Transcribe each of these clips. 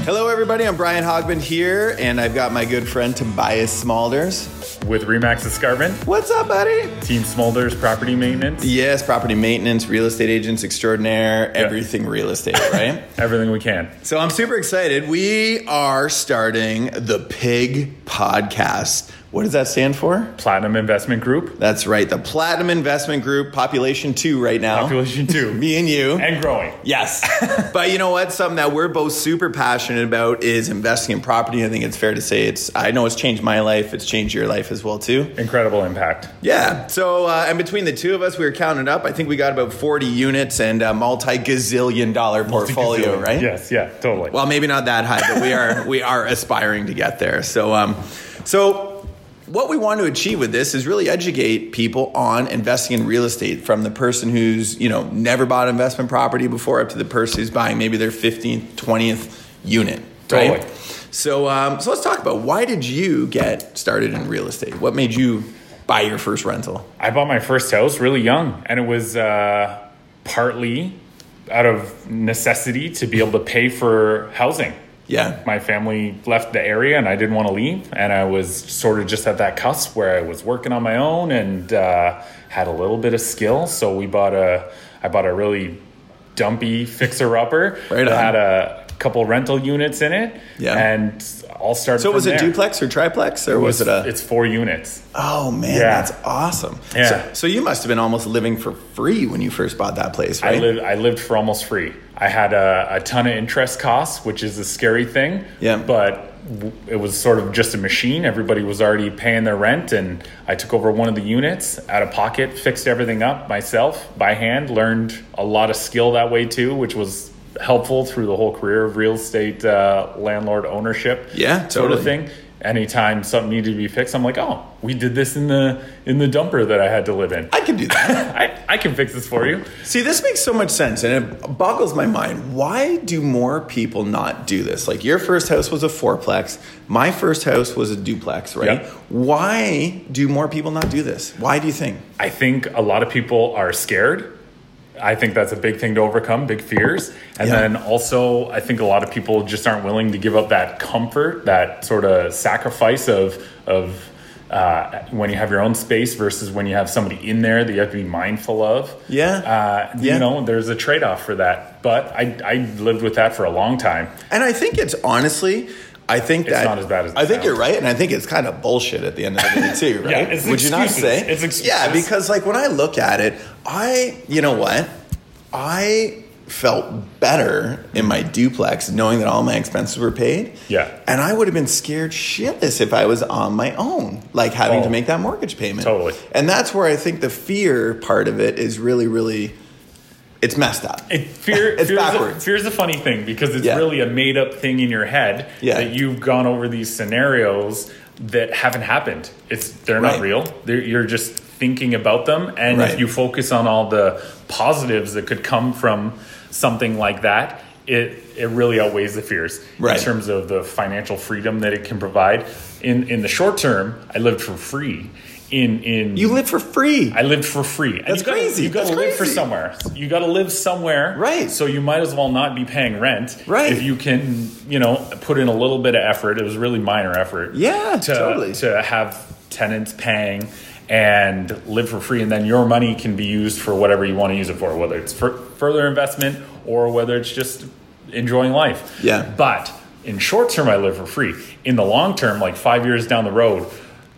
Hello, everybody. I'm Brian Hogbin here, and I've got my good friend Tobias Smulders. With Remax Escarpment. What's up, buddy? Team Smulders Property Maintenance. Yes, property maintenance, real estate agents extraordinaire, everything real estate, right? Everything we can. So I'm super excited. We are starting the PIG podcast. What does that stand for? Platinum Investment Group. That's right. The Platinum Investment Group, population 2 right now. Population 2. Me and you. And growing. Yes. But you know what? Something that we're both super passionate about is investing in property. I think it's fair to say I know it's changed my life. It's changed your life as well, too. Incredible impact. Yeah. So, and between the two of us, we were counting up. I think we got about 40 units and a multi-gazillion dollar portfolio, right? Yes. Yeah, totally. Well, maybe not that high, but we are aspiring to get there. So what we want to achieve with this is really educate people on investing in real estate, from the person who's, never bought investment property before up to the person who's buying maybe their 15th, 20th unit. Right? Totally. So let's talk about, why did you get started in real estate? What made you buy your first rental? I bought my first house really young, and it was partly out of necessity to be able to pay for housing. Yeah. My family left the area and I didn't want to leave. And I was sort of just at that cusp where I was working on my own and had a little bit of skill. So I bought a really dumpy fixer-upper that had a couple rental units in it. Yeah. And all started So was it there. duplex or triplex, or was it It's 4 units. Oh, man, That's awesome. Yeah. So you must have been almost living for free when you first bought that place, right? I lived for almost free. I had a ton of interest costs, which is a scary thing. Yeah. But it was sort of just a machine. Everybody was already paying their rent, and I took over one of the units out of pocket, fixed everything up myself by hand, learned a lot of skill that way too, which was helpful through the whole career of real estate landlord ownership. Yeah, totally. Sort of thing. Anytime something needed to be fixed, I'm like, oh, we did this in the dumper that I had to live in. I can do that. I can fix this for you. See, this makes so much sense, and it boggles my mind. Why do more people not do this? Like, your first house was a fourplex. My first house was a duplex, right? Yep. Why do more people not do this? Why do you think? I think a lot of people are scared. I think that's a big thing to overcome, big fears. And then also, I think a lot of people just aren't willing to give up that comfort, that sort of sacrifice of when you have your own space versus when you have somebody in there that you have to be mindful of. Yeah. There's a trade-off for that. But I lived with that for a long time. And I think it's honestly... I think it's not as bad as it I think sounds. you're right, and I think it's kind of bullshit at the end of the day too, right? Yeah, it's Would you not excuses. say? It's excuses. Yeah, because like when I look at it, you know what? I felt better in my duplex knowing that all my expenses were paid. Yeah. And I would have been scared shitless if I was on my own, like having to make that mortgage payment. Totally. And that's where I think the fear part of it is really, really... It's messed up. It's backwards. Fear's a funny thing because it's really a made-up thing in your head that you've gone over these scenarios that haven't happened. They're not real. You're just thinking about them, and if you focus on all the positives that could come from something like that, it really outweighs the fears in terms of the financial freedom that it can provide. In the short term, I lived for free. You live for free. I lived for free. That's crazy. You got to live for somewhere. You got to live somewhere. Right. So you might as well not be paying rent. Right. If you can, put in a little bit of effort. It was really minor effort. Yeah, totally. To have tenants paying and live for free, and then your money can be used for whatever you want to use it for, whether it's for further investment or whether it's just enjoying life. Yeah. But in short term, I live for free. In the long term, like 5 years down the road,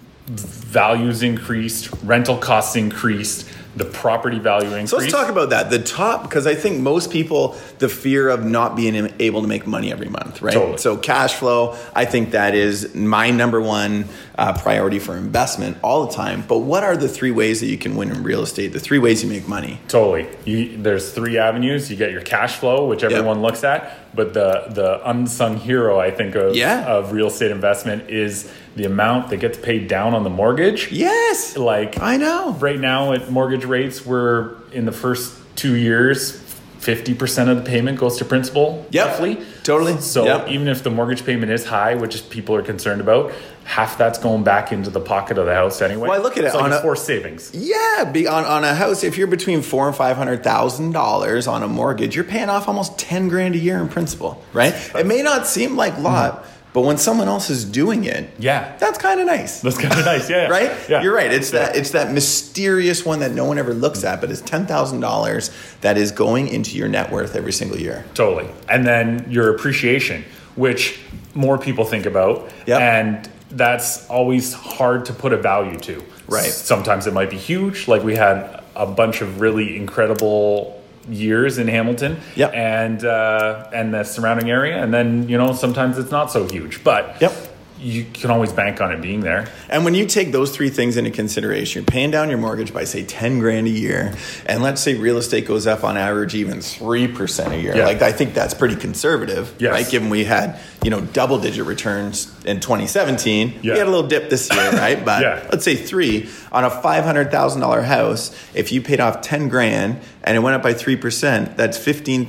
values increased, rental costs increased, the property value increased. So let's talk about that. The top, because I think most people, the fear of not being able to make money every month, right? Totally. So cash flow, I think that is my number one priority for investment all the time. But what are the 3 ways that you can win in real estate? The 3 ways you make money? Totally. There's 3 avenues. You get your cash flow, which everyone looks at. But the unsung hero, I think, of real estate investment is the amount that gets paid down on the mortgage. Yes. Like, I know. Right now at mortgage rates, we're in the first 2 years, 50% of the payment goes to principal, roughly. Totally. So even if the mortgage payment is high, which people are concerned about, half that's going back into the pocket of the house anyway. Well, I look at it on a forced savings. Yeah, on a house, if you're between $400,000 and $500,000 on a mortgage, you're paying off almost $10,000 a year in principal, right? It may not seem like a lot. But when someone else is doing it, that's kind of nice. That's kind of nice, yeah. Right? Yeah. You're right. It's that mysterious one that no one ever looks at, but it's $10,000 that is going into your net worth every single year. Totally. And then your appreciation, which more people think about, and that's always hard to put a value to. Right. Sometimes it might be huge, like we had a bunch of really incredible years in Hamilton and the surrounding area, and then sometimes it's not so huge, but you can always bank on it being there. And when you take those three things into consideration, you're paying down your mortgage by say $10,000 a year, and let's say real estate goes up on average even 3% a year. Like I think that's pretty conservative, right? Given we had double-digit returns in 2017, we had a little dip this year, right? But let's say 3 on a $500,000 house. If you paid off $10,000 and it went up by 3%, that's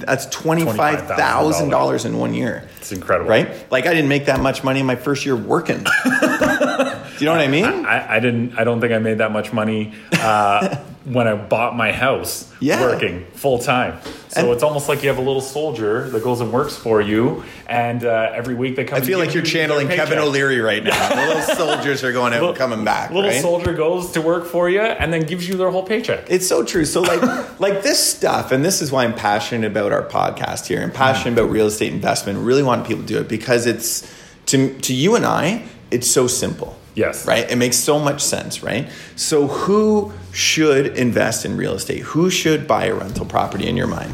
$25,000 in 1 year. It's incredible, right? Like I didn't make that much money in my first year working. Do you know what I mean? I don't think I made that much money when I bought my house working full time. So it's almost like you have a little soldier that goes and works for you, and every week they come. I feel like you're channeling Kevin O'Leary right now. The little soldiers are going out and coming back. Little soldier goes to work for you and then gives you their whole paycheck. It's so true. So like this stuff, and this is why I'm passionate about our podcast here. I'm passionate about real estate investment. Really want people to do it because it's to you and I, it's so simple. Yes. Right? It makes so much sense, right? So who should invest in real estate? Who should buy a rental property in your mind?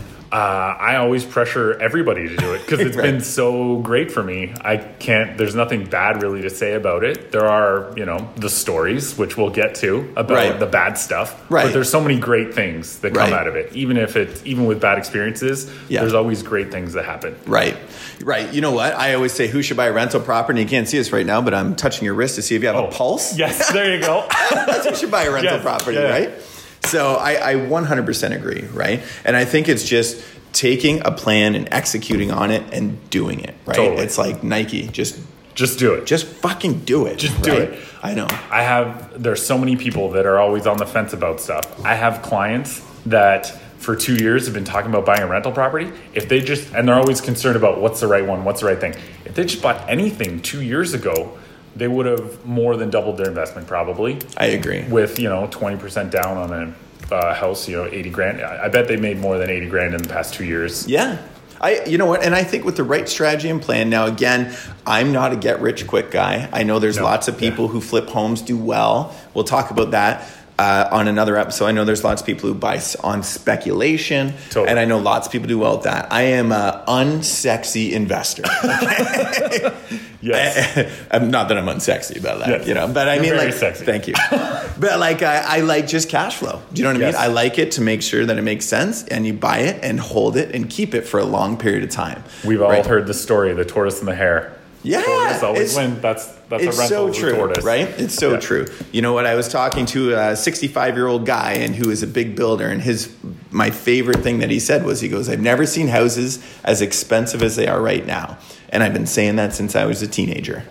I always pressure everybody to do it because it's been so great for me. There's nothing bad really to say about it. There are, the stories, which we'll get to about the bad stuff. Right. But there's so many great things that come out of it. Even with bad experiences, there's always great things that happen. Right. Right. You know what? I always say, who should buy a rental property? You can't see us right now, but I'm touching your wrist to see if you have a pulse. Yes, there you go. That's who should buy a rental property, right? So I 100% agree, right? And I think it's just taking a plan and executing on it and doing it, right? Totally. It's like Nike, just do it. Just fucking do it. Just do it. I know. There's so many people that are always on the fence about stuff. I have clients that for 2 years have been talking about buying a rental property. And they're always concerned about what's the right one, what's the right thing. If they just bought anything 2 years ago, they would have more than doubled their investment probably. I agree. With, 20% down on a house, $80,000. I bet they made more than $80,000 in the past 2 years. Yeah. You know what? And I think with the right strategy and plan, now again, I'm not a get rich quick guy. I know there's lots of people who flip homes do well. We'll talk about that on another episode. I know there's lots of people who buy on speculation, and I know lots of people do well with that. I am an unsexy investor. Okay? Yes. Not that I'm unsexy about that, but I mean, sexy. Thank you. But I like just cash flow. Do you know what I mean? I like it to make sure that it makes sense, and you buy it and hold it and keep it for a long period of time. We've all heard the story of the tortoise and the hare. Yeah, tortoise always wins. That's a rental so true, tortoise, right? It's so true. You know what? I was talking to a 65-year-old guy, and who is a big builder, and my favorite thing that he said was, he goes, "I've never seen houses as expensive as they are right now." And I've been saying that since I was a teenager.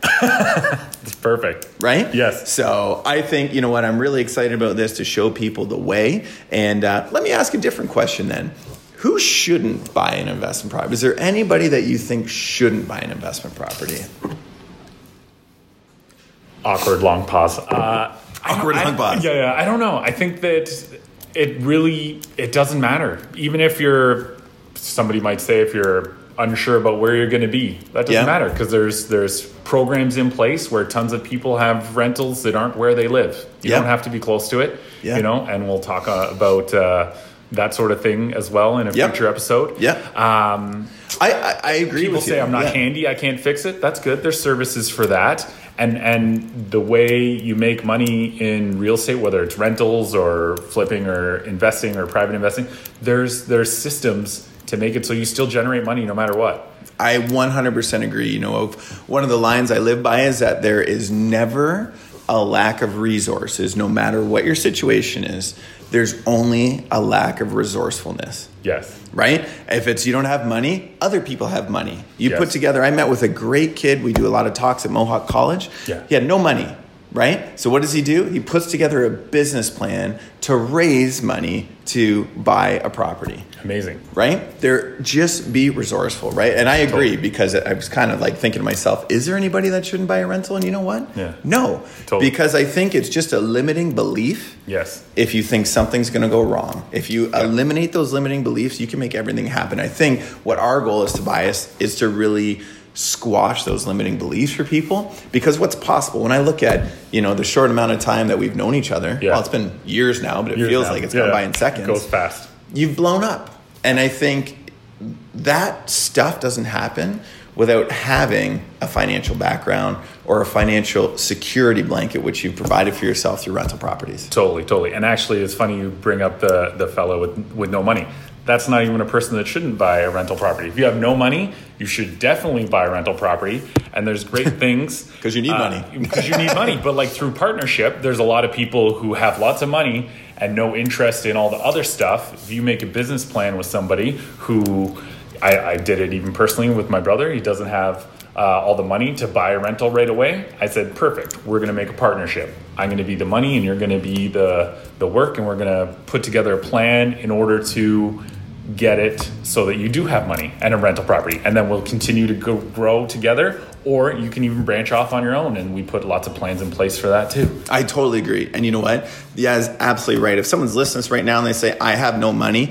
It's perfect. Right? Yes. So I think, you know what, I'm really excited about this to show people the way. And let me ask a different question then. Who shouldn't buy an investment property? Is there anybody that you think shouldn't buy an investment property? Awkward long pause. Long pause. Yeah. I don't know. I think that it doesn't matter. Even if somebody might say if you're unsure about where you're going to be, that doesn't matter, because there's programs in place where tons of people have rentals that aren't where they live. You don't have to be close to it, and we'll talk about that sort of thing as well in a future episode. I agree with you. People say I'm not handy, I can't fix it. That's good. There's services for that. And the way you make money in real estate, whether it's rentals or flipping or investing or private investing, there's systems to make it so you still generate money no matter what. I 100% agree. One of the lines I live by is that there is never a lack of resources, no matter what your situation is. There's only a lack of resourcefulness. Yes. Right? If it's you don't have money, other people have money. You put together, I met with a great kid. We do a lot of talks at Mohawk College. Yeah. He had no money. Right? So what does he do? He puts together a business plan to raise money to buy a property. Amazing. Right? Just be resourceful, right? And I agree because I was kind of like thinking to myself, is there anybody that shouldn't buy a rental? And you know what? Yeah. No. Totally. Because I think it's just a limiting belief. Yes. If you think something's going to go wrong. If you eliminate those limiting beliefs, you can make everything happen. I think what our goal is to Bias is to really squash those limiting beliefs for people, because what's possible when I look at the short amount of time that we've known each other, well, it's been years now, but it feels like it's gone by in seconds. It goes fast. You've blown up. And I think that stuff doesn't happen without having a financial background or a financial security blanket, which you've provided for yourself through rental properties. Totally. And actually, it's funny you bring up the fellow with no money. That's not even a person that shouldn't buy a rental property. If you have no money, you should definitely buy a rental property. And there's great things. Because you need money. Because you need money. But like through partnership, there's a lot of people who have lots of money and no interest in all the other stuff. If you make a business plan with somebody who, I did it even personally with my brother. He doesn't have all the money to buy a rental right away. I said, perfect. We're going to make a partnership. I'm going to be the money and you're going to be the work. And we're going to put together a plan in order to get it so that you do have money and a rental property. And then we'll continue to grow together, or you can even branch off on your own. And we put lots of plans in place for that too. I totally agree. And you know what? Yeah, is absolutely right. If someone's listening to this right now and they say, I have no money,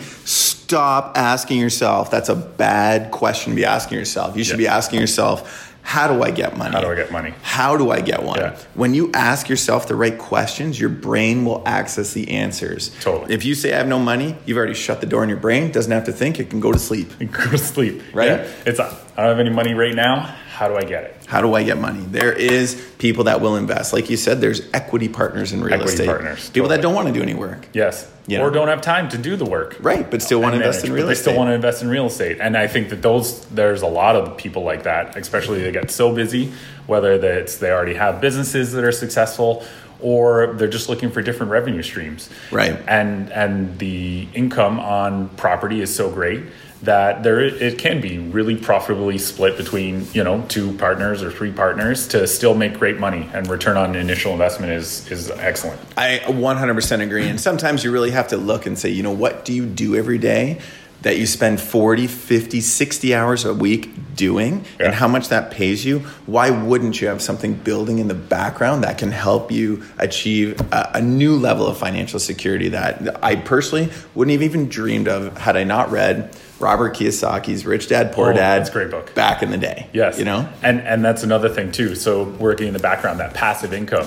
stop asking yourself. That's a bad question to be asking yourself. You should be asking yourself, how do I get money? How do I get money? How do I get one? Yeah. When you ask yourself the right questions, your brain will access the answers. Totally. If you say I have no money, you've already shut the door in your brain. It doesn't have to think. It can go to sleep. Go to sleep. Right? Yeah. It's I don't have any money right now. How do I get it? How do I get money? There is people that will invest. Like you said, there's equity partners in real estate. Partners. People that don't want to do any work. Yes. Or don't have time to do the work. Right, but still want to invest in real estate. They still want to invest in real estate. And I think that there's a lot of people like that, especially they get so busy, whether they already have businesses that are successful or they're just looking for different revenue streams. Right. And the income on property is so great that it can be really profitably split between, two partners or three partners to still make great money, and return on initial investment is excellent. I 100% agree. And sometimes you really have to look and say, what do you do every day that you spend 40, 50, 60 hours a week doing, and how much that pays you? Why wouldn't you have something building in the background that can help you achieve a new level of financial security that I personally wouldn't have even dreamed of had I not read Robert Kiyosaki's Rich Dad, Poor Dad. That's a great book. Back in the day. Yes. And that's another thing too. So working in the background, that passive income.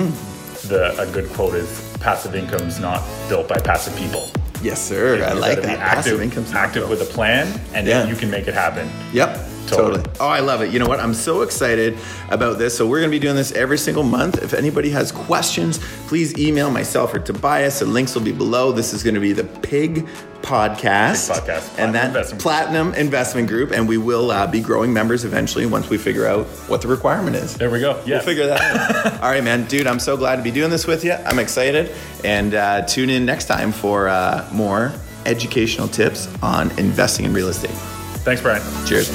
Mm-hmm. A good quote is, passive income is not built by passive people. Yes, sir. I like that. Passive income's active with a plan, and then you can make it happen. Yep. Totally. Oh, I love it. You know what? I'm so excited about this. So we're going to be doing this every single month. If anybody has questions, please email myself or Tobias. The links will be below. This is going to be the PIG podcast. And that Platinum Investment Group. And we will be growing members eventually once we figure out what the requirement is. There we go. Yes. We'll figure that out. All right, man. Dude, I'm so glad to be doing this with you. I'm excited. And tune in next time for more educational tips on investing in real estate. Thanks, Brian. Cheers.